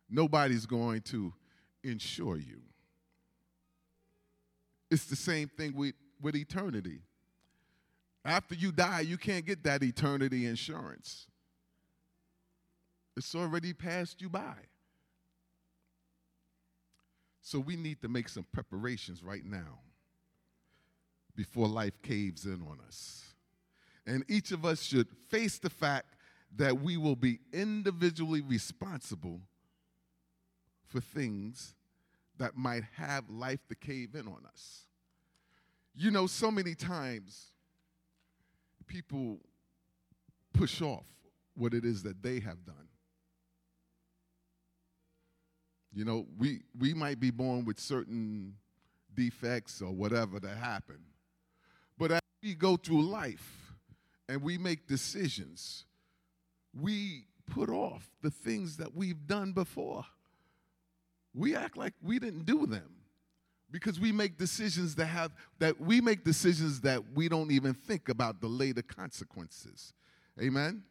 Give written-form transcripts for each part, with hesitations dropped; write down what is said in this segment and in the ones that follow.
Nobody's going to insure you. It's the same thing with eternity. After you die, you can't get that eternity insurance. It's already passed you by. So we need to make some preparations right now before life caves in on us. And each of us should face the fact that we will be individually responsible for things that might have life to cave in on us. You know, so many times people push off what it is that they have done. You know, we might be born with certain defects or whatever that happen. But as we go through life and we make decisions, we put off the things that we've done before. We act like we didn't do them because we make decisions that we don't even think about the later consequences. Amen?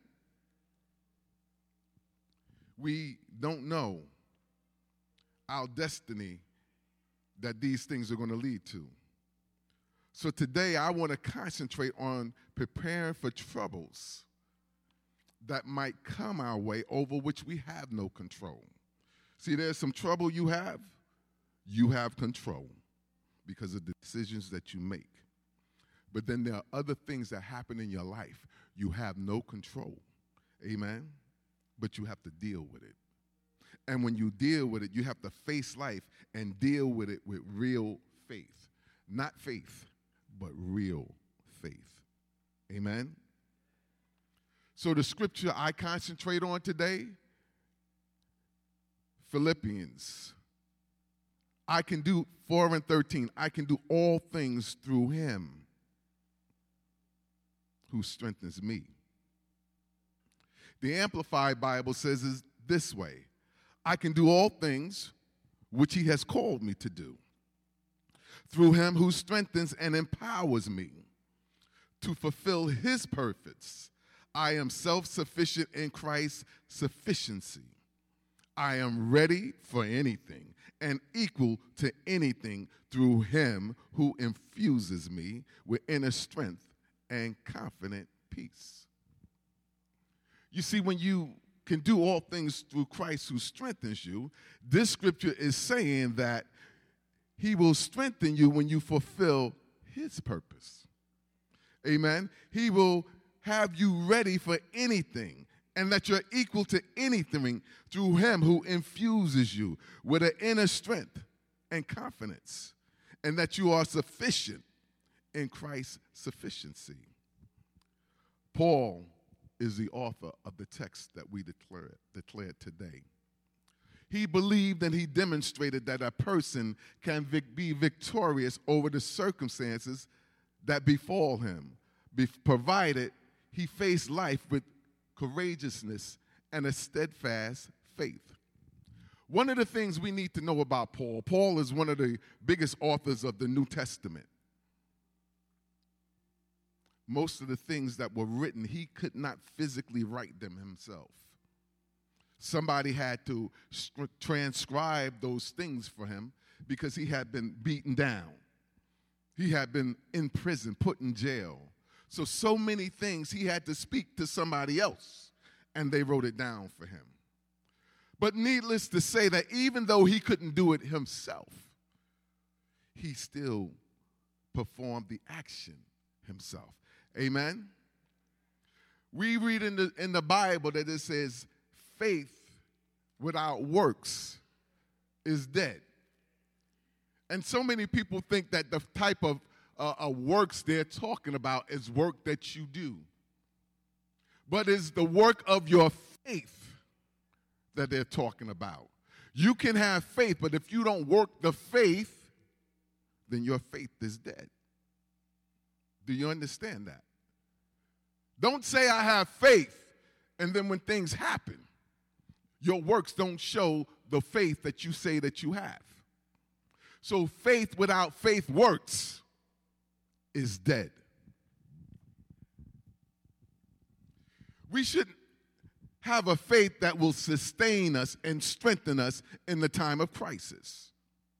We don't know our destiny that these things are going to lead to. So today I want to concentrate on preparing for troubles that might come our way over which we have no control. See, there's some trouble you have control because of the decisions that you make. But then there are other things that happen in your life you have no control. Amen? But you have to deal with it. And when you deal with it, you have to face life and deal with it with real faith. Not faith, but real faith. Amen? So the scripture I concentrate on today, Philippians. I can do 4:13. I can do all things through him who strengthens me. The Amplified Bible says it this way. I can do all things which he has called me to do through him who strengthens and empowers me to fulfill his purpose. I am self-sufficient in Christ's sufficiency. I am ready for anything and equal to anything through him who infuses me with inner strength and confident peace. You see, when you can do all things through Christ who strengthens you, this scripture is saying that he will strengthen you when you fulfill his purpose. Amen? He will have you ready for anything and that you're equal to anything through him who infuses you with an inner strength and confidence, and that you are sufficient in Christ's sufficiency. Paul is the author of the text that we declared today. He believed and he demonstrated that a person can be victorious over the circumstances that befall him, provided he faced life with courageousness and a steadfast faith. One of the things we need to know about Paul is one of the biggest authors of the New Testament. Most of the things that were written, he could not physically write them himself. Somebody had to transcribe those things for him because he had been beaten down. He had been in prison, put in jail. So many things he had to speak to somebody else, and they wrote it down for him. But needless to say that even though he couldn't do it himself, he still performed the action himself. Amen? We read in the Bible that it says, faith without works is dead. And so many people think that the type of works they're talking about is work that you do. But it's the work of your faith that they're talking about. You can have faith, but if you don't work the faith, then your faith is dead. Do you understand that? Don't say I have faith, and then when things happen, your works don't show the faith that you say that you have. So faith without faith works is dead. We should have a faith that will sustain us and strengthen us in the time of crisis.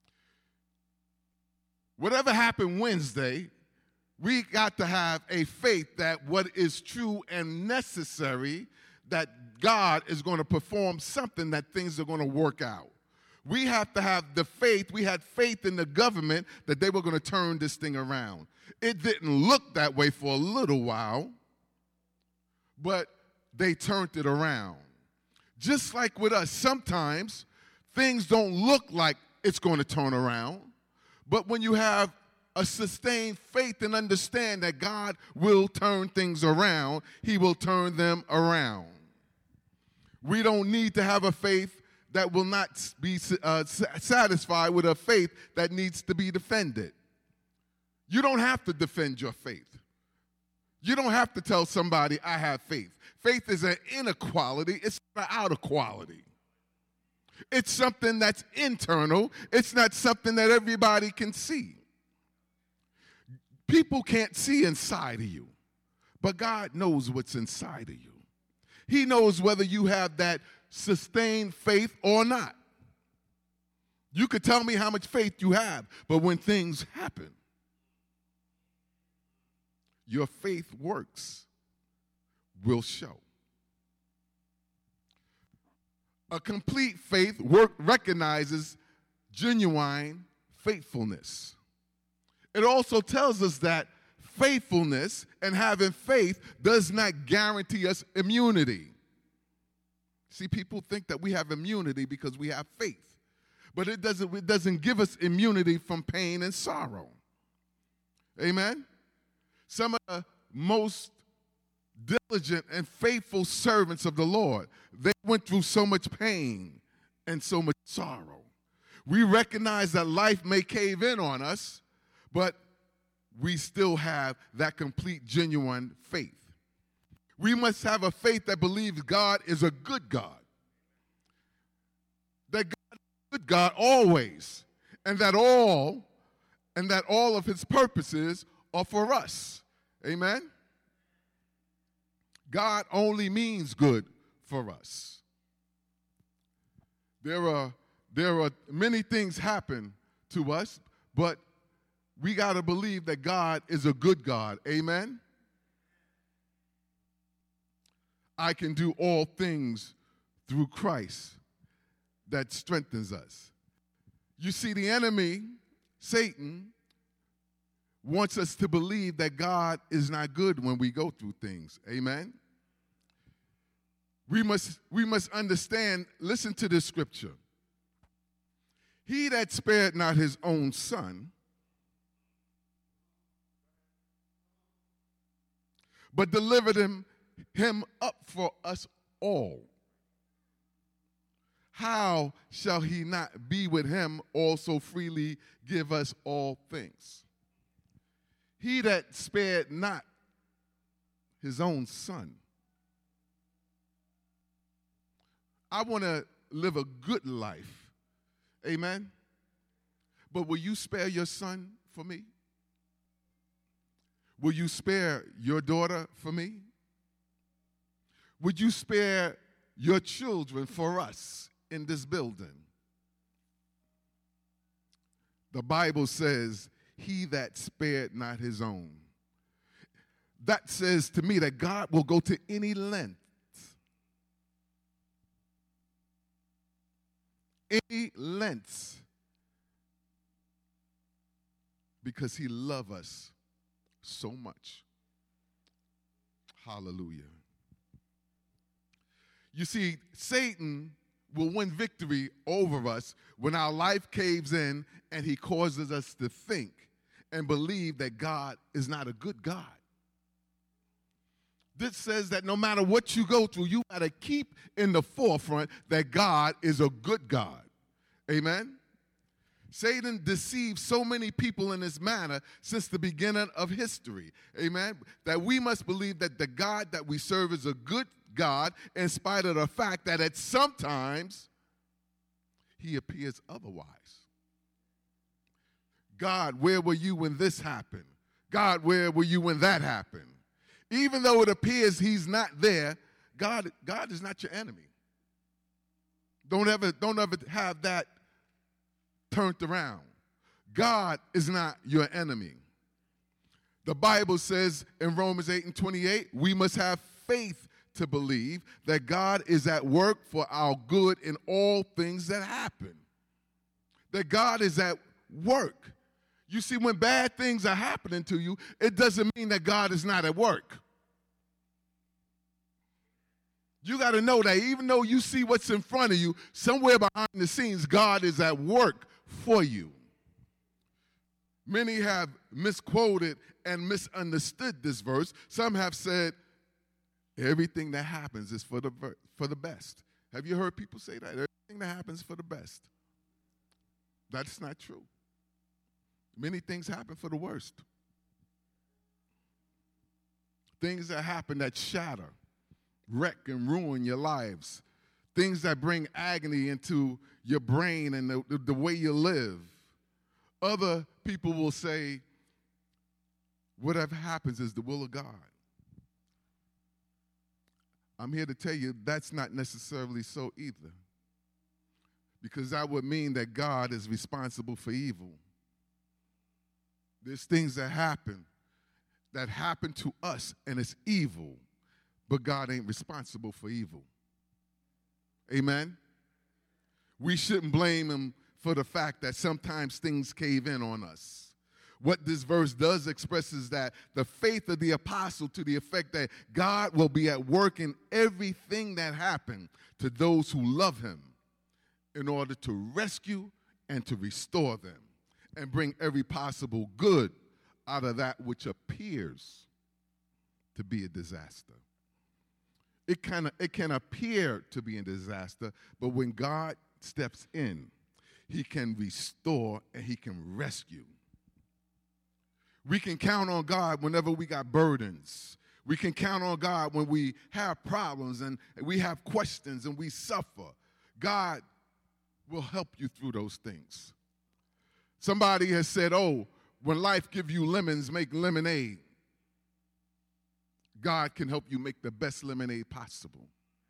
Whatever happened Wednesday, we got to have a faith that what is true and necessary, that God is going to perform something, that things are going to work out. We have to have the faith. We had faith in the government that they were going to turn this thing around. It didn't look that way for a little while, but they turned it around. Just like with us, sometimes things don't look like it's going to turn around, but when you have a sustained faith and understand that God will turn things around, He will turn them around. We don't need to have a faith that will not be satisfied with a faith that needs to be defended. You don't have to defend your faith. You don't have to tell somebody, I have faith. Faith is an inner quality. It's not an outer quality. It's something that's internal. It's not something that everybody can see. People can't see inside of you, but God knows what's inside of you. He knows whether you have that sustained faith or not. You could tell me how much faith you have, but when things happen, your faith works will show. A complete faith recognizes genuine faithfulness. It also tells us that faithfulness and having faith does not guarantee us immunity. See, people think that we have immunity because we have faith, but it doesn't give us immunity from pain and sorrow. Amen? Some of the most diligent and faithful servants of the Lord, they went through so much pain and so much sorrow. We recognize that life may cave in on us, but we still have that complete, genuine faith. We must have a faith that believes God is a good God. That God is a good God always, and that all of His purposes are for us. Amen? God only means good for us. There are many things happen to us, but we got to believe that God is a good God. Amen? I can do all things through Christ that strengthens us. You see, the enemy, Satan, wants us to believe that God is not good when we go through things. Amen? We must understand, listen to this scripture. He that spared not his own son, but delivered him up for us all, how shall he not be with him also freely give us all things? He that spared not his own son. I want to live a good life. Amen? But will you spare your son for me? Will you spare your daughter for me? Would you spare your children for us in this building? The Bible says, he that spared not his own. That says to me that God will go to any length, because he loves us so much. Hallelujah. You see, Satan will win victory over us when our life caves in and he causes us to think and believe that God is not a good God. This says that no matter what you go through, you got to keep in the forefront that God is a good God. Amen? Satan deceived so many people in this manner since the beginning of history. Amen? That we must believe that the God that we serve is a good God in spite of the fact that at sometimes he appears otherwise. God, where were you when this happened? God, where were you when that happened? Even though it appears he's not there, God is not your enemy. Don't ever have that turned around. God is not your enemy. The Bible says in Romans 8:28, we must have faith to believe that God is at work for our good in all things that happen. That God is at work. You see, when bad things are happening to you, it doesn't mean that God is not at work. You got to know that even though you see what's in front of you, somewhere behind the scenes, God is at work for you. Many have misquoted and misunderstood this verse. Some have said, everything that happens is for the best. Have you heard people say that? Everything that happens is for the best. That's not true. Many things happen for the worst. Things that happen that shatter, wreck, and ruin your lives. Things that bring agony into your brain and the way you live. Other people will say, whatever happens is the will of God. I'm here to tell you that's not necessarily so either. Because that would mean that God is responsible for evil. There's things that happen to us, and it's evil, but God ain't responsible for evil. Amen? We shouldn't blame him for the fact that sometimes things cave in on us. What this verse does express is that the faith of the apostle to the effect that God will be at work in everything that happened to those who love him in order to rescue and to restore them and bring every possible good out of that which appears to be a disaster. It can appear to be a disaster, but when God steps in, he can restore and he can rescue. We can count on God whenever we got burdens. We can count on God when we have problems and we have questions and we suffer. God will help you through those things. Somebody has said, when life gives you lemons, make lemonade. God can help you make the best lemonade possible.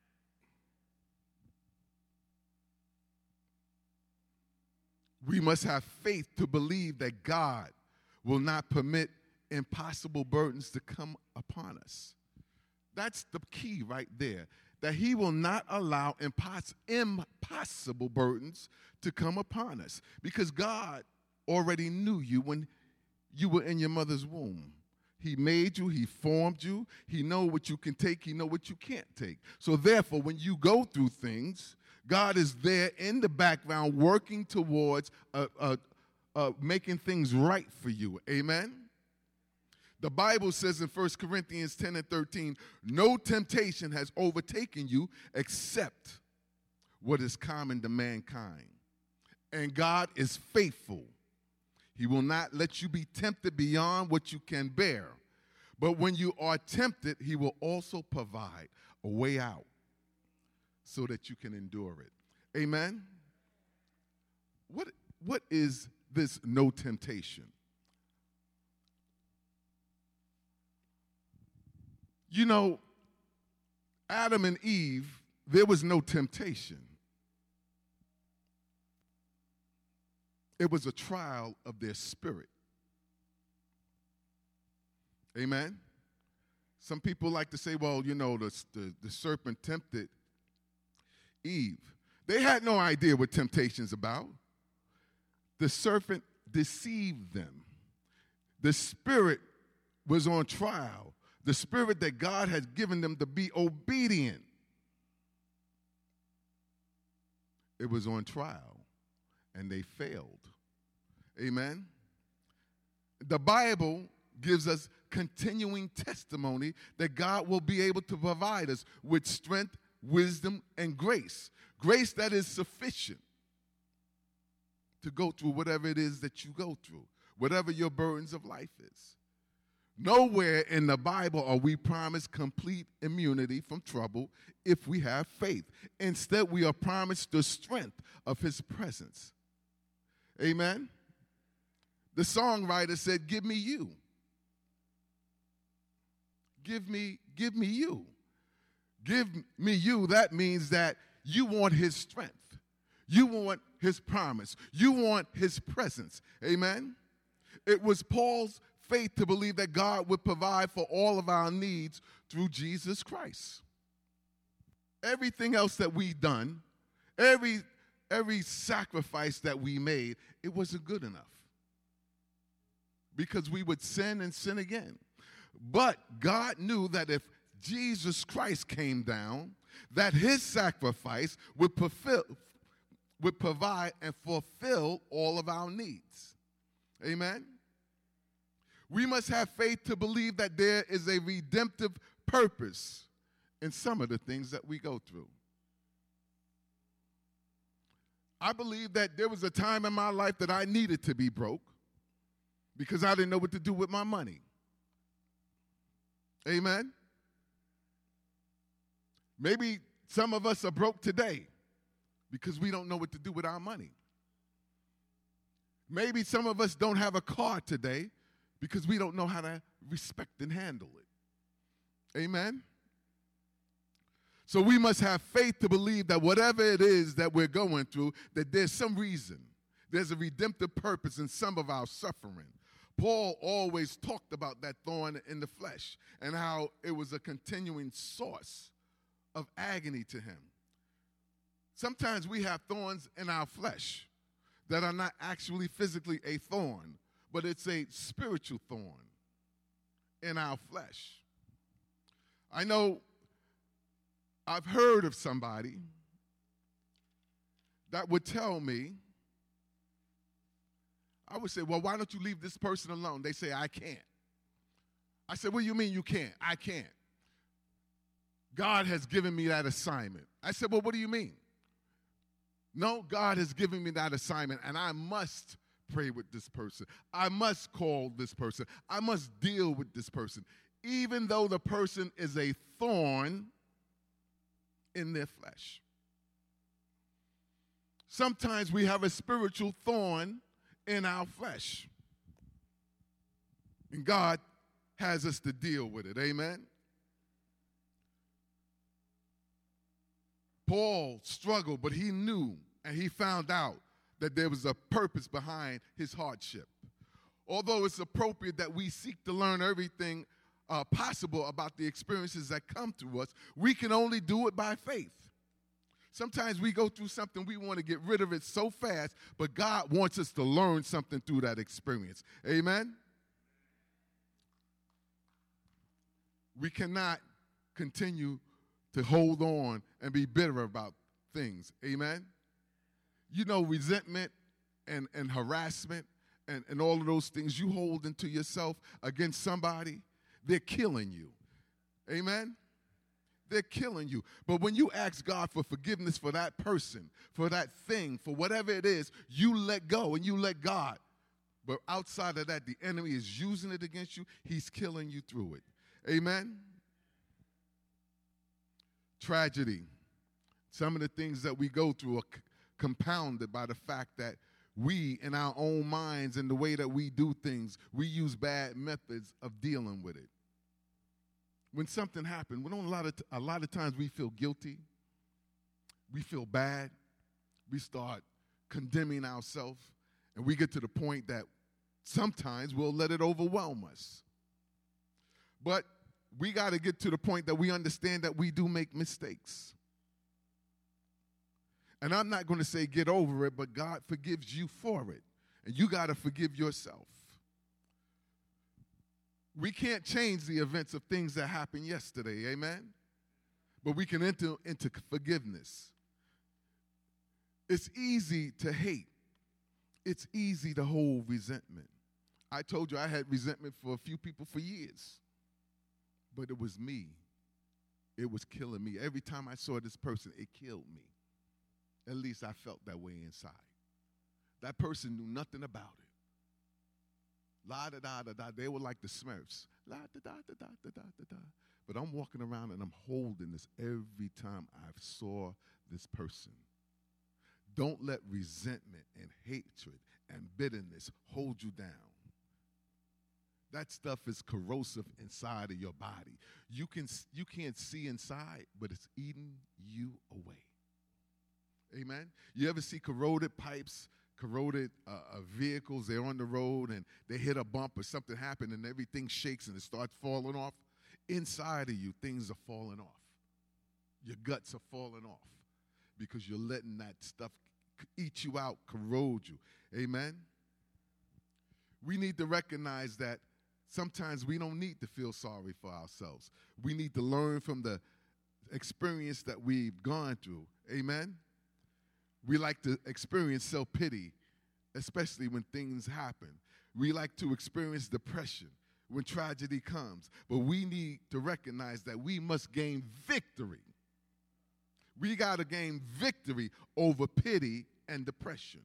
We must have faith to believe that God will not permit impossible burdens to come upon us. That's the key right there, that he will not allow impossible burdens to come upon us, because God already knew you when you were in your mother's womb. He made you, he formed you, he knows what you can take, he knows what you can't take. So therefore, when you go through things, God is there in the background working towards making things right for you. Amen? The Bible says in 1 Corinthians 10 and 13, no temptation has overtaken you except what is common to mankind. And God is faithful. He will not let you be tempted beyond what you can bear. But when you are tempted, he will also provide a way out so that you can endure it. Amen? What is this no temptation? You know, Adam and Eve, there was no temptation. It was a trial of their spirit. Amen? Some people like to say, well, you know, the serpent tempted Eve. They had no idea what temptation's about. The serpent deceived them. The spirit was on trial. The spirit that God had given them to be obedient, it was on trial, and they failed. Amen? The Bible gives us continuing testimony that God will be able to provide us with strength, wisdom, and grace. Grace that is sufficient to go through whatever it is that you go through, whatever your burdens of life is. Nowhere in the Bible are we promised complete immunity from trouble if we have faith. Instead, we are promised the strength of his presence. Amen? The songwriter said, give me you. Give me you. Give me you, that means that you want his strength. You want his promise. You want his presence. Amen? It was Paul's faith to believe that God would provide for all of our needs through Jesus Christ. Everything else that we've done, every sacrifice that we made, it wasn't good enough. Because we would sin and sin again. But God knew that if Jesus Christ came down, that his sacrifice would provide and fulfill all of our needs. Amen? We must have faith to believe that there is a redemptive purpose in some of the things that we go through. I believe that there was a time in my life that I needed to be broke because I didn't know what to do with my money. Amen? Maybe some of us are broke today because we don't know what to do with our money. Maybe some of us don't have a car today because we don't know how to respect and handle it. Amen? So we must have faith to believe that whatever it is that we're going through, that there's some reason. There's a redemptive purpose in some of our suffering. Paul always talked about that thorn in the flesh and how it was a continuing source of agony to him. Sometimes we have thorns in our flesh that are not actually physically a thorn, but it's a spiritual thorn in our flesh. I know I've heard of somebody that would tell me, I would say, well, why don't you leave this person alone? They say, I can't. I said, what do you mean you can't? I can't. God has given me that assignment. I said, well, what do you mean? No, God has given me that assignment, and I must pray with this person. I must call this person. I must deal with this person, even though the person is a thorn in their flesh. Sometimes we have a spiritual thorn in our flesh, and God has us to deal with it. Amen? Paul struggled, but he knew and he found out that there was a purpose behind his hardship. Although it's appropriate that we seek to learn everything possible about the experiences that come to us, we can only do it by faith. Sometimes we go through something, we want to get rid of it so fast, but God wants us to learn something through that experience. Amen? We cannot continue to hold on and be bitter about things. Amen? You know, resentment and harassment and all of those things you hold into yourself against somebody, they're killing you. Amen? They're killing you. But when you ask God for forgiveness for that person, for that thing, for whatever it is, you let go and you let God. But outside of that, the enemy is using it against you. He's killing you through it. Amen? Tragedy. Some of the things that we go through are compounded by the fact that we, in our own minds and the way that we do things, we use bad methods of dealing with it. When something happens, a lot of times we feel guilty, we feel bad, we start condemning ourselves, and we get to the point that sometimes we'll let it overwhelm us. But we got to get to the point that we understand that we do make mistakes. And I'm not going to say get over it, but God forgives you for it. And you got to forgive yourself. We can't change the events of things that happened yesterday, amen? But we can enter into forgiveness. It's easy to hate. It's easy to hold resentment. I told you I had resentment for a few people for years. But it was me. It was killing me. Every time I saw this person, it killed me. At least I felt that way inside. That person knew nothing about it. La-da-da-da-da. They were like the Smurfs. La-da-da-da-da-da-da-da. But I'm walking around and I'm holding this every time I saw this person. Don't let resentment and hatred and bitterness hold you down. That stuff is corrosive inside of your body. You can't see inside, but it's eating you away. Amen? You ever see corroded pipes, corroded vehicles? They're on the road and they hit a bump or something happened and everything shakes and it starts falling off. Inside of you, things are falling off. Your guts are falling off because you're letting that stuff eat you out, corrode you. Amen? We need to recognize that sometimes we don't need to feel sorry for ourselves. We need to learn from the experience that we've gone through. Amen? We like to experience self-pity, especially when things happen. We like to experience depression when tragedy comes. But we need to recognize that we must gain victory. We got to gain victory over pity and depression.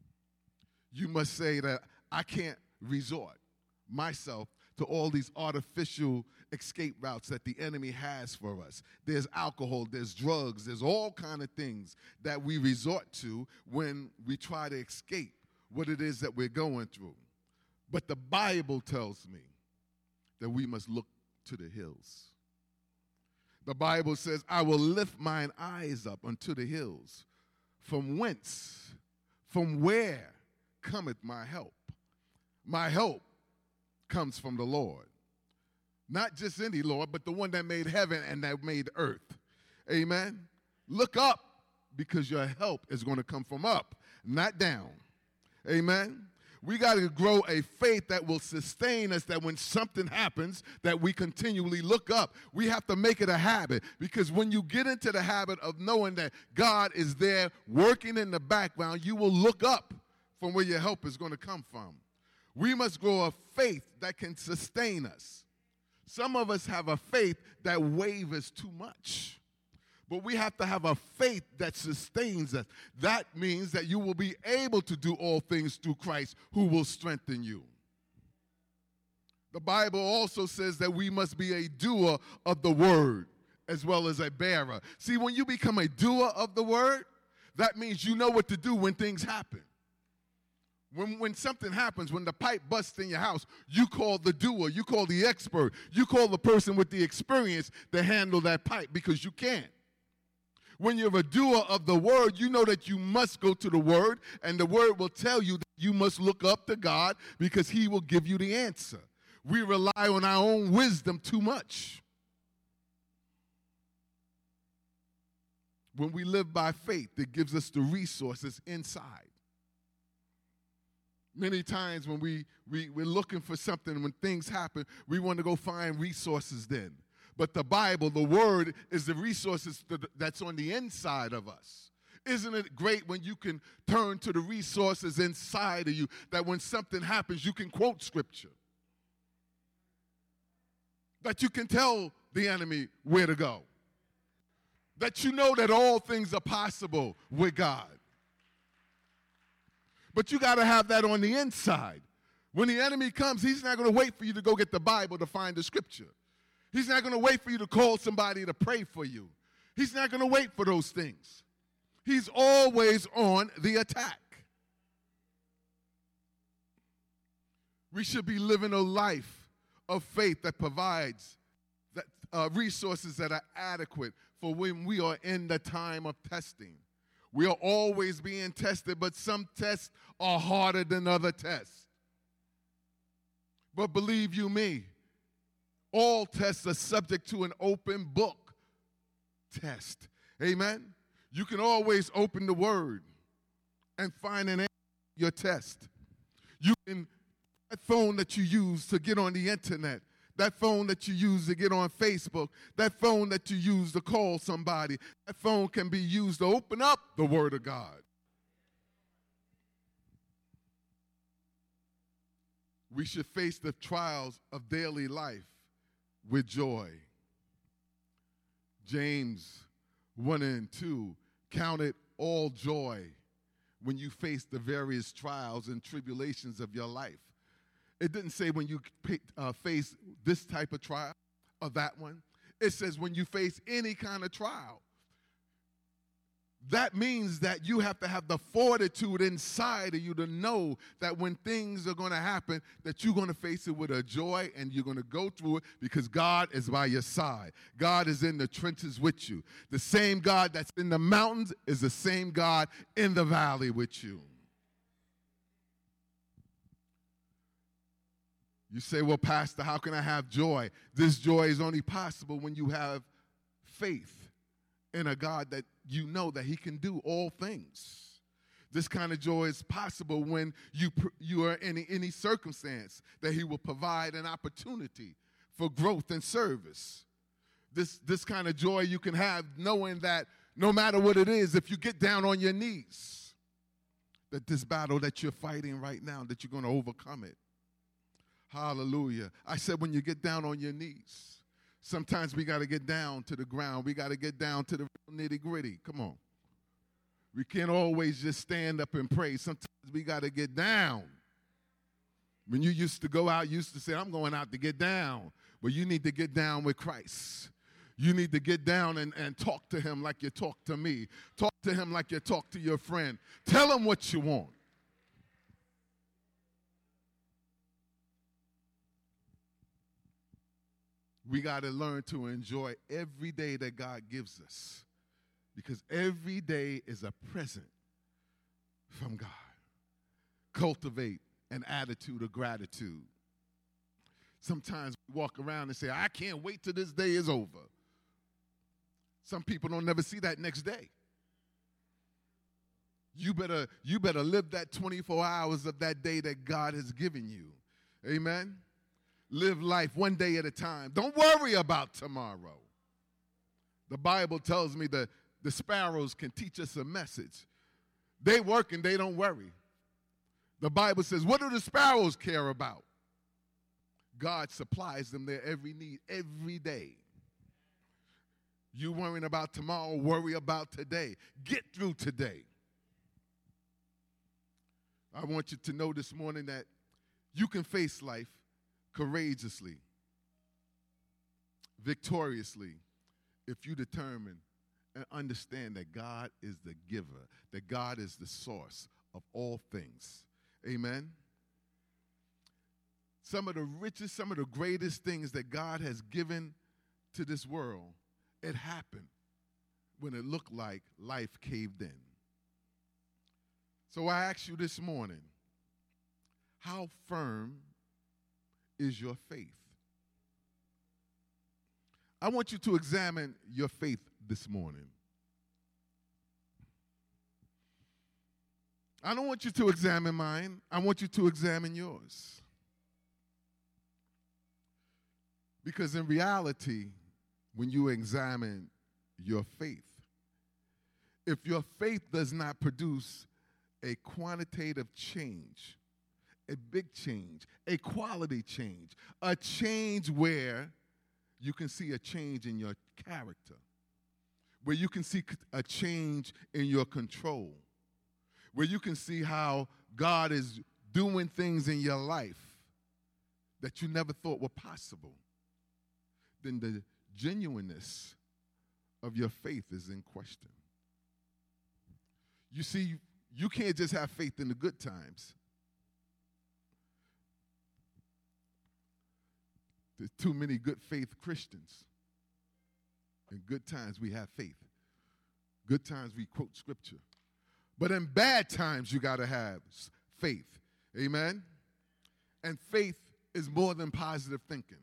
You must say that I can't resort myself to all these artificial escape routes that the enemy has for us. There's alcohol, there's drugs, there's all kind of things that we resort to when we try to escape what it is that we're going through. But the Bible tells me that we must look to the hills. The Bible says, I will lift mine eyes up unto the hills. From whence, from where cometh my help? My help comes from the Lord. Not just any Lord, but the one that made heaven and that made earth. Amen? Look up because your help is going to come from up, not down. Amen? We got to grow a faith that will sustain us, that when something happens, that we continually look up. We have to make it a habit, because when you get into the habit of knowing that God is there working in the background, you will look up from where your help is going to come from. We must grow a faith that can sustain us. Some of us have a faith that wavers too much. But we have to have a faith that sustains us. That means that you will be able to do all things through Christ who will strengthen you. The Bible also says that we must be a doer of the word as well as a bearer. See, when you become a doer of the word, that means you know what to do when things happen. When something happens, when the pipe busts in your house, you call the doer, you call the expert, you call the person with the experience to handle that pipe because you can't. When you're a doer of the word, you know that you must go to the word, and the word will tell you that you must look up to God because he will give you the answer. We rely on our own wisdom too much. When we live by faith, it gives us the resources inside. Many times when we're looking for something, when things happen, we want to go find resources then. But the Bible, the Word, is the resources that's on the inside of us. Isn't it great when you can turn to the resources inside of you, that when something happens, you can quote Scripture? That you can tell the enemy where to go. That you know that all things are possible with God. But you got to have that on the inside. When the enemy comes, he's not going to wait for you to go get the Bible to find the Scripture. He's not going to wait for you to call somebody to pray for you. He's not going to wait for those things. He's always on the attack. We should be living a life of faith that provides resources that are adequate for when we are in the time of testing. We are always being tested, but some tests are harder than other tests. But believe you me, all tests are subject to an open book test. Amen? You can always open the Word and find an answer to your test. You can, that phone that you use to get on the internet, that phone that you use to get on Facebook, that phone that you use to call somebody, that phone can be used to open up the Word of God. We should face the trials of daily life with joy. James 1 and 2, count it all joy when you face the various trials and tribulations of your life. It didn't say when you face this type of trial or that one. It says when you face any kind of trial. that means that you have to have the fortitude inside of you to know that when things are going to happen, that you're going to face it with a joy and you're going to go through it because God is by your side. God is in the trenches with you. The same God that's in the mountains is the same God in the valley with you. You say, well, Pastor, how can I have joy? This joy is only possible when you have faith in a God that you know that he can do all things. This kind of joy is possible when you are in any circumstance that he will provide an opportunity for growth and service. This kind of joy you can have knowing that no matter what it is, if you get down on your knees, that this battle that you're fighting right now, that you're going to overcome it. Hallelujah. I said when you get down on your knees, sometimes we got to get down to the ground. We got to get down to the nitty-gritty. Come on. We can't always just stand up and pray. Sometimes we got to get down. When you used to go out, you used to say, I'm going out to get down. But you need to get down with Christ. You need to get down and talk to him like you talk to me. Talk to him like you talk to your friend. Tell him what you want. We got to learn to enjoy every day that God gives us because every day is a present from God. Cultivate an attitude of gratitude. Sometimes we walk around and say, I can't wait till this day is over. Some people don't never see that next day. You better live that 24 hours of that day that God has given you. Amen? Live life one day at a time. Don't worry about tomorrow. The Bible tells me that the sparrows can teach us a message. They work and they don't worry. The Bible says, what do the sparrows care about? God supplies them their every need every day. You worrying about tomorrow, worry about today. Get through today. I want you to know this morning that you can face life courageously, victoriously, if you determine and understand that God is the giver, that God is the source of all things. Amen? Some of the richest, some of the greatest things that God has given to this world, it happened when it looked like life caved in. So I ask you this morning, how firm is your faith? I want you to examine your faith this morning. I don't want you to examine mine. I want you to examine yours. Because in reality, when you examine your faith, if your faith does not produce a quantitative change, a big change, a quality change, a change where you can see a change in your character, where you can see a change in your control, where you can see how God is doing things in your life that you never thought were possible, then the genuineness of your faith is in question. You see, you can't just have faith in the good times. There's too many good faith Christians. In good times, we have faith. Good times, we quote scripture. But in bad times, you got to have faith. Amen? And faith is more than positive thinking.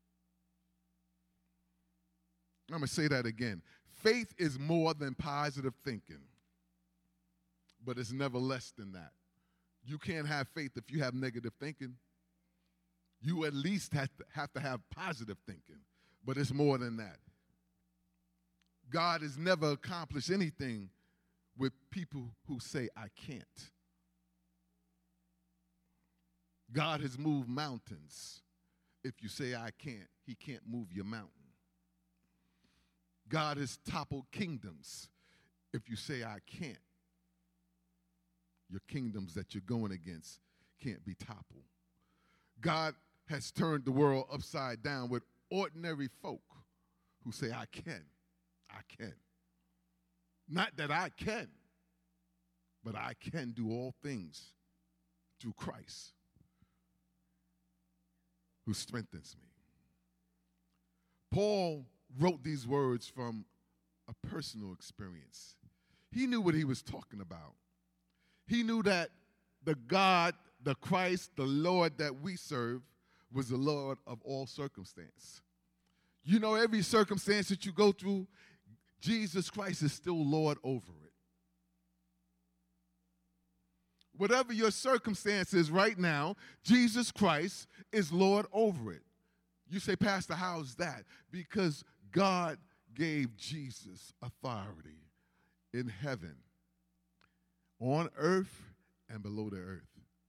I'm going to say that again. Faith is more than positive thinking. But it's never less than that. You can't have faith if you have negative thinking. You at least have to have positive thinking, but it's more than that. God has never accomplished anything with people who say, I can't. God has moved mountains. If you say, I can't, he can't move your mountain. God has toppled kingdoms. If you say, I can't, your kingdoms that you're going against can't be toppled. God has turned the world upside down with ordinary folk who say, I can. Not that I can, but I can do all things through Christ who strengthens me. Paul wrote these words from a personal experience. He knew what he was talking about. He knew that the God, the Christ, the Lord that we serve was the Lord of all circumstance. You know, every circumstance that you go through, Jesus Christ is still Lord over it. Whatever your circumstance is right now, Jesus Christ is Lord over it. You say, Pastor, how's that? Because God gave Jesus authority in heaven, on earth, and below the earth.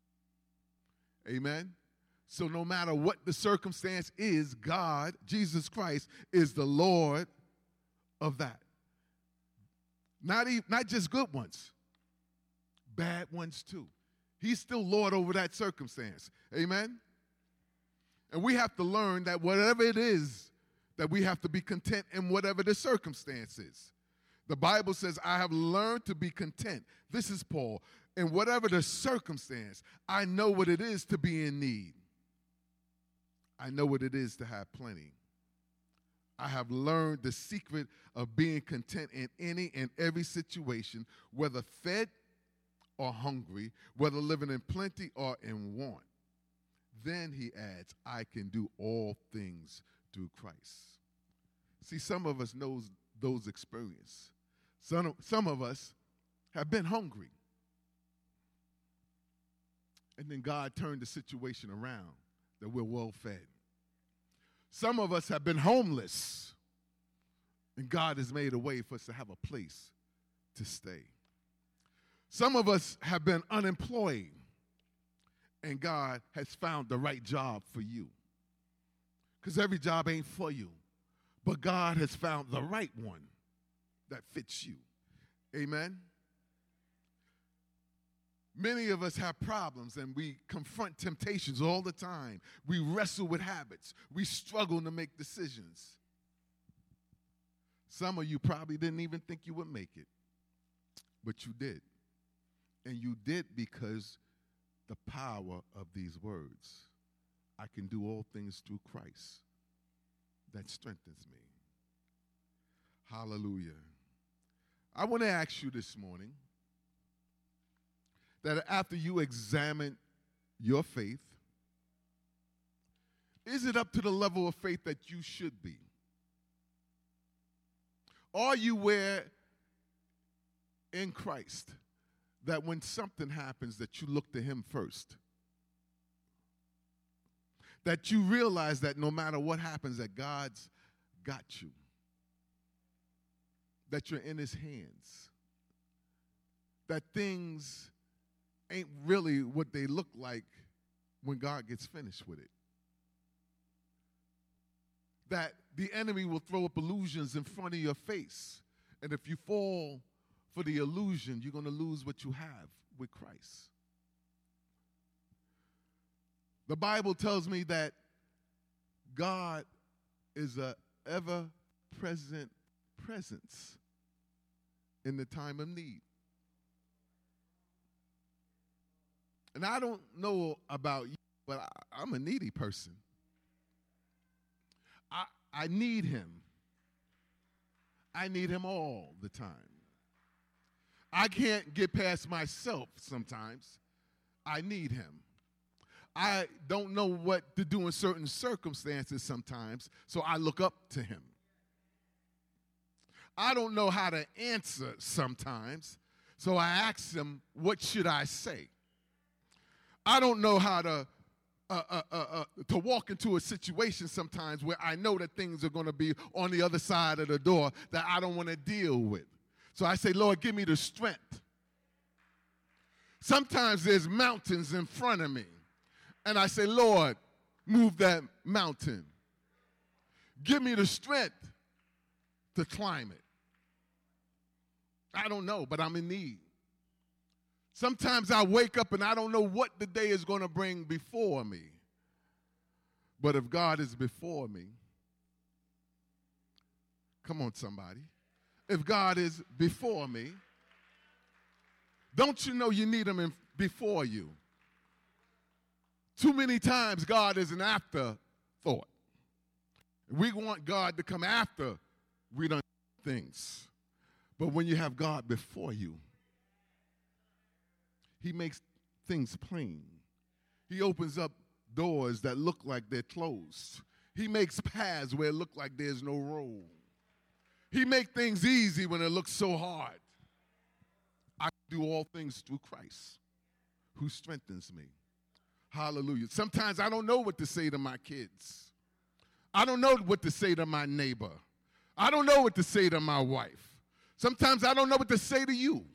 Amen? So no matter what the circumstance is, God, Jesus Christ, is the Lord of that. Not just good ones, bad ones too. He's still Lord over that circumstance. Amen? And we have to learn that whatever it is, that we have to be content in whatever the circumstance is. The Bible says, I have learned to be content. This is Paul. In whatever the circumstance, I know what it is to be in need. I know what it is to have plenty. I have learned the secret of being content in any and every situation, whether fed or hungry, whether living in plenty or in want. Then he adds, I can do all things through Christ. See, some of us knows those experiences. Some of us have been hungry. And then God turned the situation around that we're well fed. Some of us have been homeless. And God has made a way for us to have a place to stay. Some of us have been unemployed. And God has found the right job for you. Because every job ain't for you. But God has found the right one that fits you. Amen? Many of us have problems and we confront temptations all the time. We wrestle with habits. We struggle to make decisions. Some of you probably didn't even think you would make it. But you did. And you did because the power of these words. I can do all things through Christ that strengthens me. Hallelujah. I want to ask you this morning that after you examine your faith, is it up to the level of faith that you should be? Are you where in Christ that when something happens that you look to him first? That you realize that no matter what happens, that God's got you. That you're in his hands. That things ain't really what they look like when God gets finished with it. That the enemy will throw up illusions in front of your face. And if you fall for the illusion, you're going to lose what you have with Christ. The Bible tells me that God is an ever-present presence in the time of need. And I don't know about you, but I'm a needy person. I need him. I need him all the time. I can't get past myself sometimes. I need him. I don't know what to do in certain circumstances sometimes, so I look up to him. I don't know how to answer sometimes, so I ask him, what should I say? I don't know how to walk into a situation sometimes where I know that things are going to be on the other side of the door that I don't want to deal with. So I say, Lord, give me the strength. Sometimes there's mountains in front of me. And I say, Lord, move that mountain. Give me the strength to climb it. I don't know, but I'm in need. Sometimes I wake up and I don't know what the day is going to bring before me. But if God is before me, come on, somebody. if God is before me? Don't you know you need him before you? Too many times God is an afterthought. We want God to come after we done things. But when you have God before you, he makes things plain. He opens up doors that look like they're closed. He makes paths where it looks like there's no road. He makes things easy when it looks so hard. I can do all things through Christ who strengthens me. Hallelujah. Sometimes I don't know what to say to my kids. I don't know what to say to my neighbor. I don't know what to say to my wife. Sometimes I don't know what to say to you.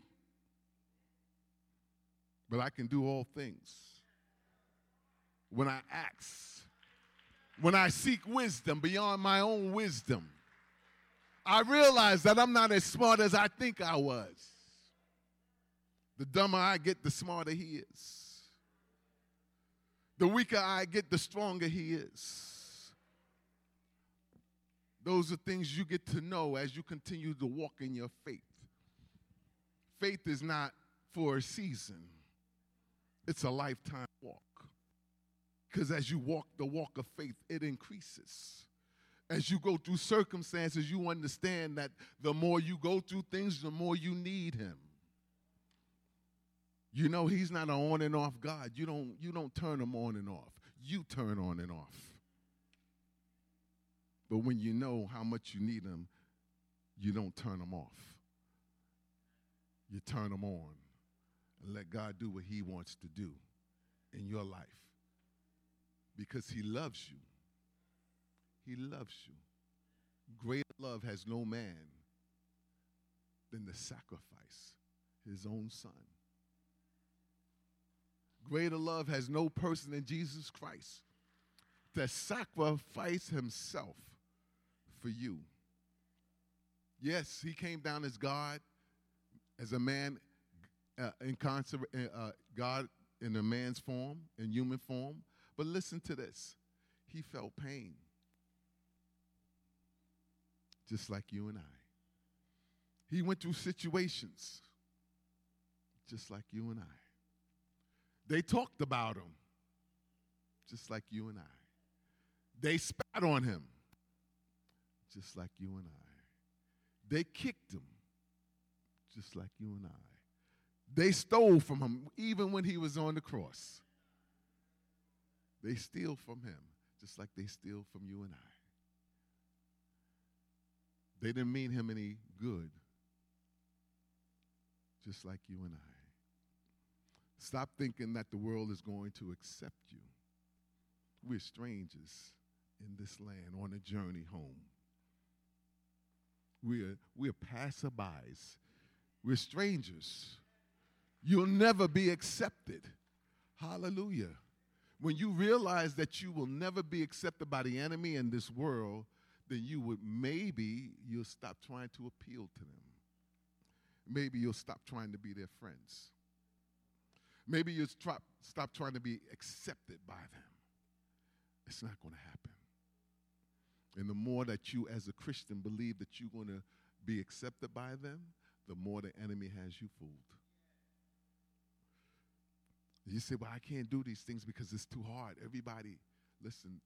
But I can do all things when I ask, when I seek wisdom beyond my own wisdom. I realize that I'm not as smart as I think I was. The dumber I get, the smarter he is. The weaker I get, the stronger he is. Those are things you get to know as you continue to walk in your faith. Faith is not for a season. It's a lifetime walk. Because as you walk the walk of faith, it increases. As you go through circumstances, you understand that the more you go through things, the more you need him. You know he's not an on and off God. You don't turn him on and off. You turn on and off. But when you know how much you need him, you don't turn him off. You turn him on and let God do what he wants to do in your life. Because he loves you. He loves you. Greater love has no man than to sacrifice his own son. Greater love has no person than Jesus Christ to sacrifice himself for you. Yes, he came down as God, as a man in concert, God in a man's form, in human form. But listen to this. He felt pain. Just like you and I. He went through situations just like you and I. They talked about him just like you and I. They spat on him just like you and I. They kicked him just like you and I. They stole from him even when he was on the cross. They steal from him just like they steal from you and I. They didn't mean him any good, just like you and I. Stop thinking that the world is going to accept you. We're strangers in this land on a journey home. We're passerbys. We're strangers. You'll never be accepted. Hallelujah. When you realize that you will never be accepted by the enemy in this world, then you'll stop trying to appeal to them. Maybe you'll stop trying to be their friends. Maybe you'll stop trying to be accepted by them. It's not going to happen. And the more that you as a Christian believe that you're going to be accepted by them, the more the enemy has you fooled. You say, well, I can't do these things because it's too hard. Everybody, listen,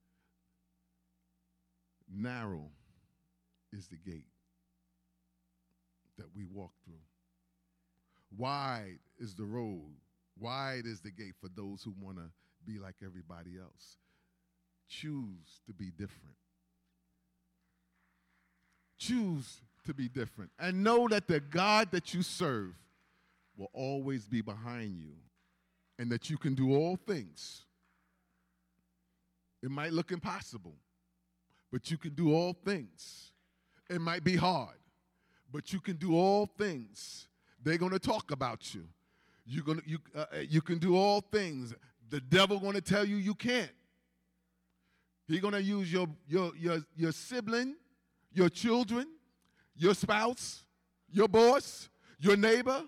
narrow is the gate that we walk through. Wide is the road. Wide is the gate for those who want to be like everybody else. Choose to be different. Choose to be different. And know that the God that you serve will always be behind you and that you can do all things. It might look impossible, but you can do all things. It might be hard, but you can do all things. They're going to talk about you. You can do all things. The devil going to tell you you can't. He's going to use your sibling, your children, your spouse, your boss, your neighbor,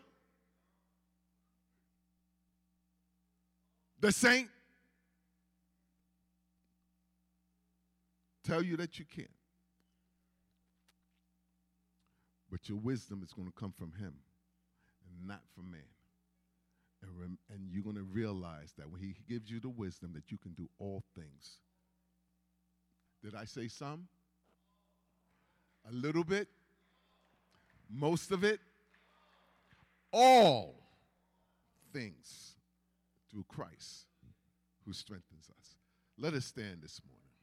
the saint, tell you that you can't. But your wisdom is going to come from him and not from man. And you're going to realize that when he gives you the wisdom that you can do all things. Did I say some? A little bit? Most of it? All things through Christ who strengthens us. Let us stand this morning.